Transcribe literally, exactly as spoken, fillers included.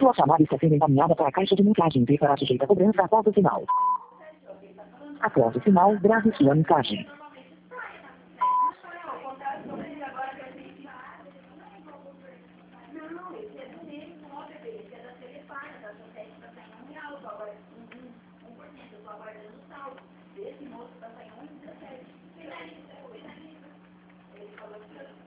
Sua chamada está sendo encaminhada para a caixa de mensagem e será sujeita a cobrança após o sinal. Após o sinal, grave sua mensagem. Esse moço está saindo um dezessete. Ele falou que